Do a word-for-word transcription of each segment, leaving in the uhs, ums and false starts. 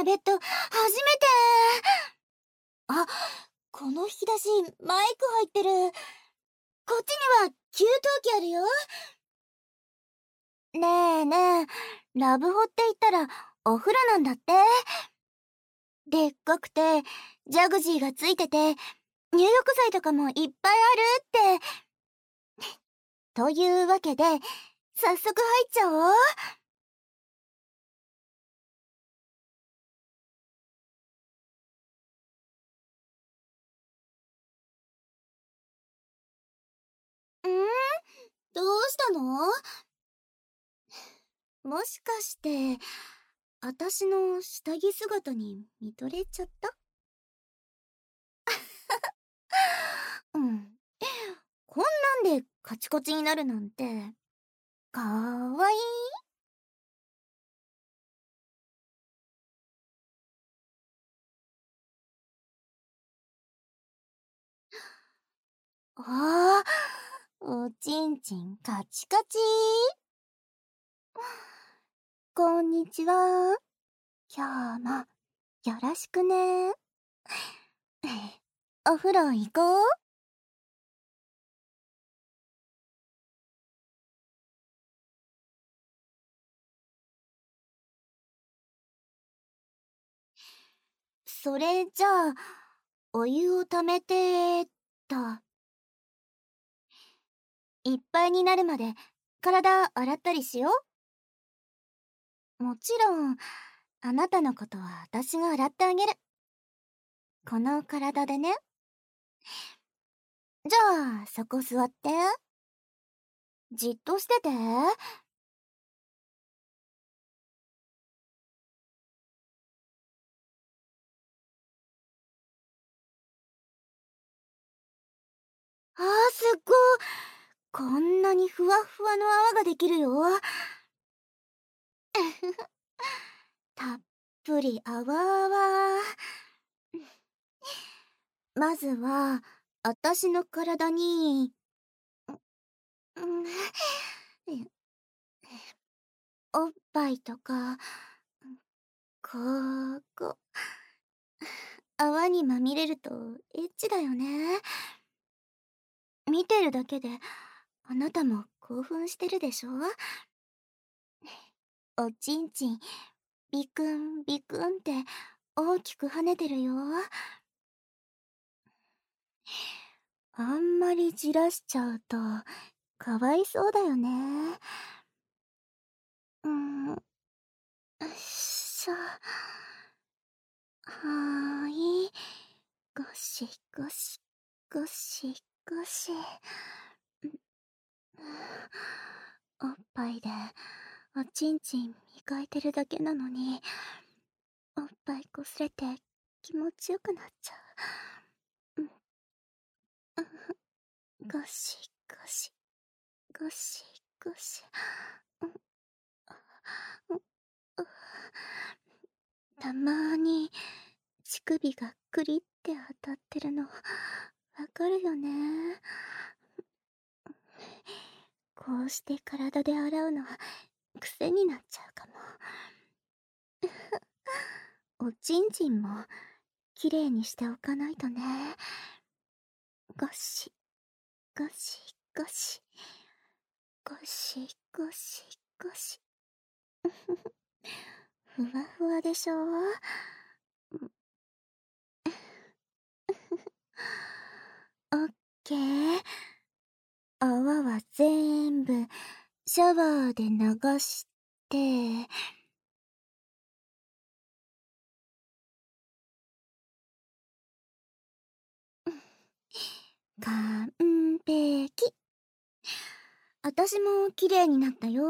ベッド、初めて。あ、この引き出し、マイク入ってる。こっちには給湯器あるよ。ねえねえ、ラブホって言ったらお風呂なんだって。でっかくて、ジャグジーがついてて、入浴剤とかもいっぱいあるって。というわけで、早速入っちゃおう。んーどうしたの？もしかして、あたしの下着姿に見とれちゃった？うん。こんなんでカチコチになるなんて、かわいい。ああ、おちんちんカチカチ。こんにちは。今日もよろしくね。お風呂行こう。それじゃあ、お湯をためてっと。いっぱいになるまで体洗ったりしよう。もちろん、あなたのことは私が洗ってあげる。この体でね。じゃあ、そこ座って。じっとしてて。あー、すっごい。こんなにふわふわの泡ができるよ。たっぷり泡泡。まずは、あたしの体に、うん、おっぱいとか、ここ、泡にまみれるとエッチだよね。見てるだけで、あなたも興奮してるでしょ？おちんちん、ビクンビクンって大きく跳ねてるよ。あんまりじらしちゃうと、かわいそうだよね。うん、よっしょ。はーい。ゴシゴシ、ゴシゴシ。おっぱいで、おちんちん磨いてるだけなのに、おっぱいこすれて気持ちよくなっちゃう。うん、ゴシゴシ、ゴシゴシ。うん、うん、たまーに乳首がクリって当たってるのわかるよね。こうして体で洗うのは癖になっちゃうかも。おちんちんもきれいにしておかないとね。ゴシゴシゴシ、ゴシゴシゴシ。ふわふわでしょ？オッケー。泡は全部シャワーで流して、完璧。あたしも綺麗になったよ。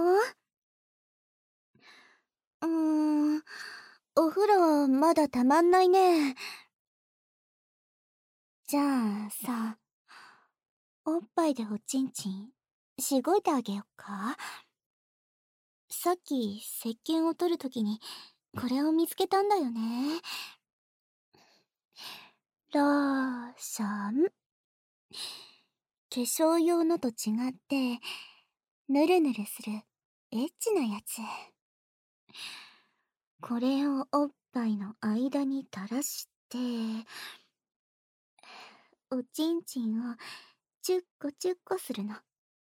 うーん、お風呂まだたまんないね。じゃあさ、おっぱいでおちんちんしごいてあげよっか。さっき石鹸を取るときにこれを見つけたんだよね。ローション。化粧用のと違ってぬるぬるするエッチなやつ。これをおっぱいの間に垂らして、おちんちんをチュッコチュッコするの。は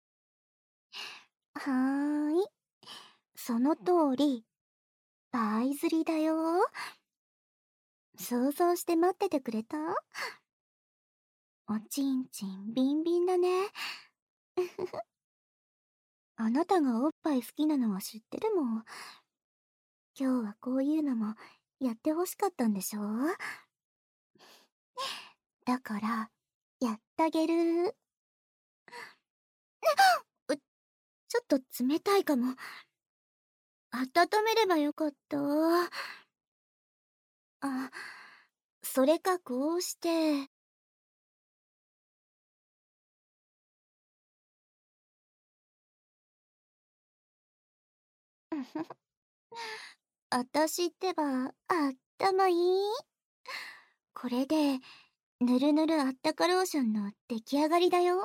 ーい。その通り、パイ釣りだよ。想像して待っててくれた？おちんちんビンビンだね。あなたがおっぱい好きなのは知ってるもん。今日はこういうのもやってほしかったんでしょ？だから、やってあげる。う、ちょっと冷たいかも。温めればよかった。あ、それかこうして。あたしってば、あったまいい。これで、ぬるぬるあったかローションの出来上がりだよ。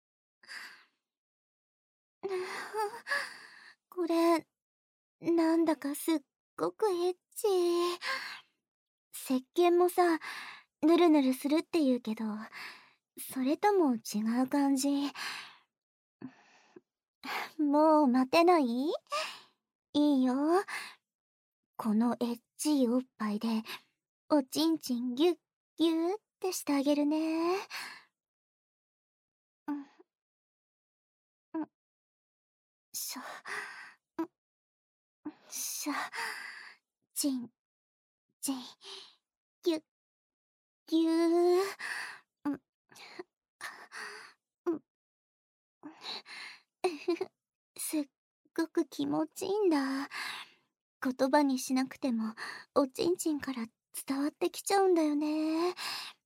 これ、なんだかすっごくエッチ。石鹸もさ、ぬるぬるするって言うけど、それとも違う感じ。もう待てない？いいよ。このエッチいおっぱいで、おちんちんギュッギュッってしてあげるね。うん、うん、しょ、うん、しょ、ちん、ちん、ギュッギュー。うん、うん、すっごく気持ちいいんだ。言葉にしなくても、おちんちんから伝わってきちゃうんだよね。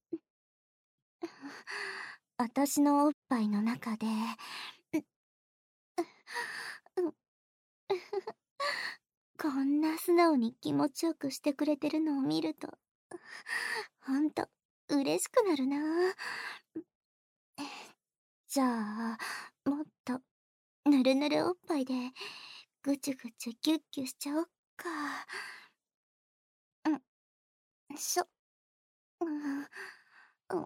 あたしのおっぱいの中で、うん、こんな素直に気持ちよくしてくれてるのを見ると、ほんと、嬉しくなるな。じゃあ、もっと、ぬるぬるおっぱいで、ぐちゅぐちゅギュッギュしちゃおっか。うん、しょ、うん、うん、うん、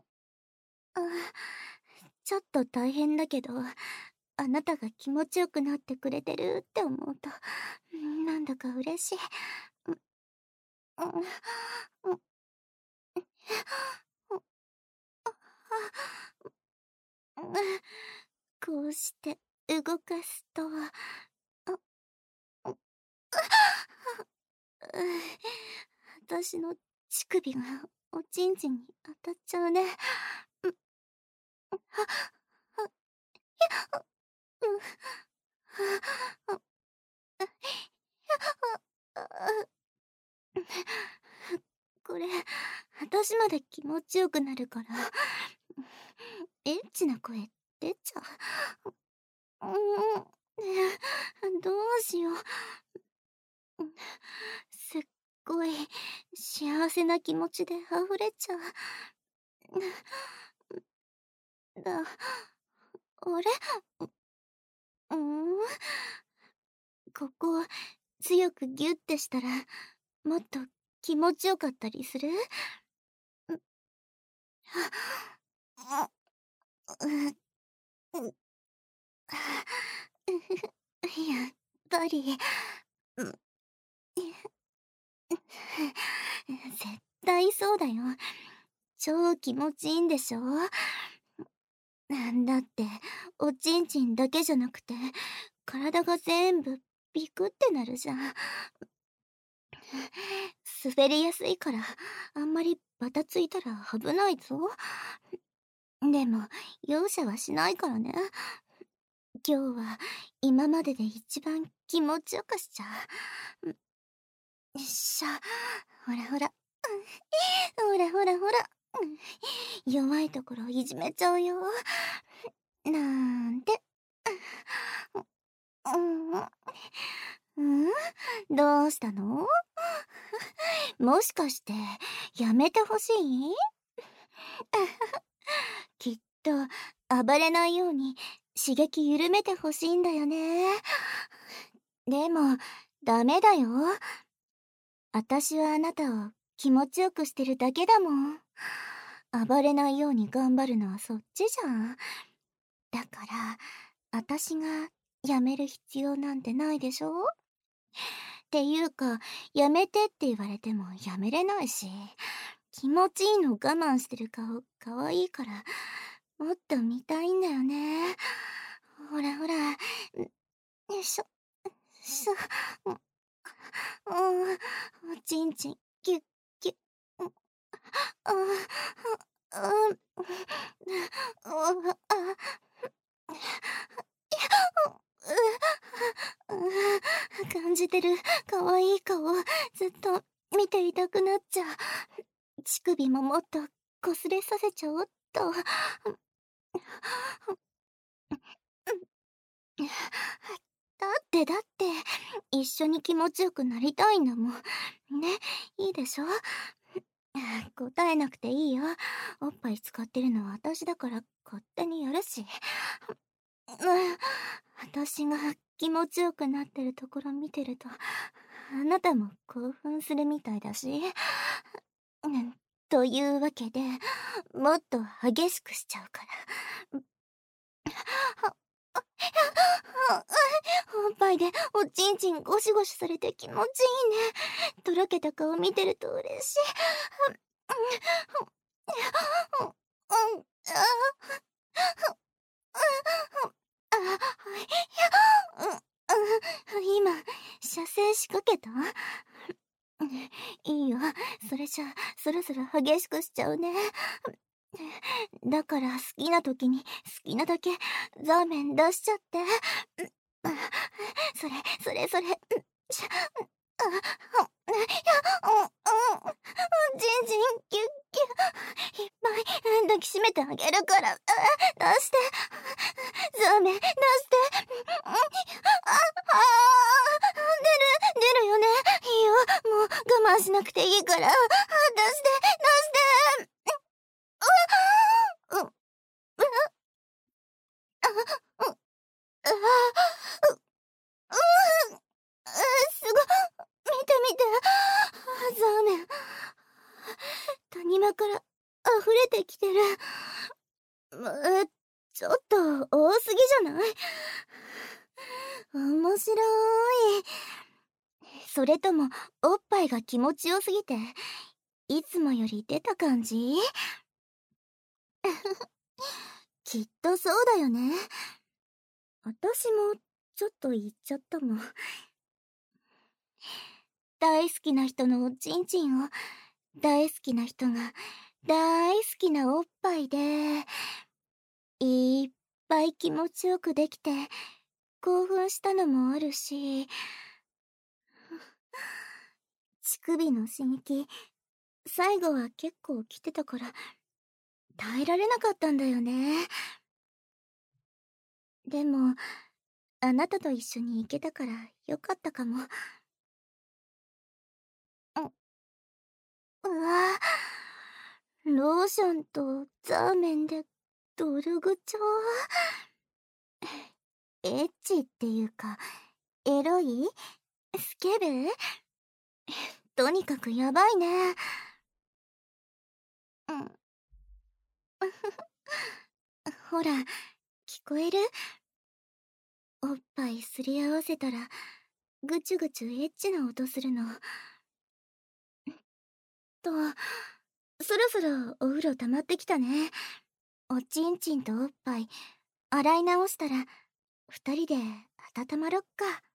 ちょっと大変だけど、あなたが気持ちよくなってくれてるって思うと、なんだか嬉しい。うん、うん、うん、うん、こうして動かすと、あ、う、私の乳首がおちんちんに当たっちゃうね。うん、は、は、うん、は、これ、私まで気持ちよくなるから、エッチな声出ちゃう。うん、どうしよう。すっごい幸せな気持ちで溢れちゃう。だ、あれ、うーん、ここ強くギュッてしたらもっと気持ちよかったりする？あ、う、う、う、やっぱり、うん、絶対そうだよ。超気持ちいいんでしょ？なんだって、おちんちんだけじゃなくて、体が全部ビクってなるじゃん。滑りやすいから、あんまりバタついたら危ないぞ。でも、容赦はしないからね。今日は今までで一番気持ちよくしちゃう。よっしゃ。ほらほら。ほらほらほら。弱いところいじめちゃうよ。なんて。うん。うん、どうしたの？もしかして、やめてほしい？きっと、暴れないように刺激緩めてほしいんだよね。でも、ダメだよ。 私はあなたを気持ちよくしてるだけだもん。暴れないように頑張るのはそっちじゃん。だから、私がやめる必要なんてないでしょ？っていうか、やめてって言われてもやめれないし、気持ちいいの我慢してる顔、かわいいから、もっと見たいんだよね。ほらほら、よいしょ、しょ、うん、うん、おちんちん、ぎゅっぎゅっ、うん、うん、うん、うん、あ、うん、感じてる可愛い顔、ずっと見ていたくなっちゃう。乳首ももっと擦れさせちゃおっと。だってだって、一緒に気持ちよくなりたいんだもん。ね、いいでしょ？答えなくていいよ。おっぱい使ってるのは私だから勝手にやるし。うん、私が気持ちよくなってるところ見てると、あなたも興奮するみたいだし。うん、というわけで、もっと激しくしちゃうから。おっぱいでおちんちんゴシゴシされて気持ちいいね。とろけた顔見てると嬉しい。うん、うん、ああ、はい。うん、今、射精仕掛けた？いいよ。それじゃ、そろそろ激しくしちゃうね。だから好きな時に好きなだけザーメン出しちゃって。それ、それ、それ。しゃ、あ、あ、いや、うん、うん。じんじん、ぎゅっぎゅっ。いっぱい抱きしめてあげるから。出して。ザーメン、出して。あ、あ、出る、出るよね。いいよ。もう我慢しなくていいから。出して、出して。う、う、う、あ、う、う、う、う、すご、見て見て。ザーメン。谷間から溢れてきてる。う、ちょっと多すぎじゃない？面白い。それとも、おっぱいが気持ちよすぎて、いつもより出た感じ？きっとそうだよね。私も、ちょっと言っちゃったもん。大好きな人のおちんちんを、大好きな人が、大好きなおっぱいで、いっぱい気持ちよくできて、興奮したのもあるし、乳首の刺激、最後は結構来てたから、耐えられなかったんだよね。でも、あなたと一緒に行けたからよかったかも。う、うわぁ、ローションとザーメンでドルグチョ。エッチっていうか、エロい？スケベ？とにかくやばいね。うん。ほら、聞こえる？おっぱいすり合わせたら、ぐちゅぐちゅエッチな音するの。と、そろそろお風呂溜まってきたね。おちんちんとおっぱい、洗い直したら、二人で温まろっか。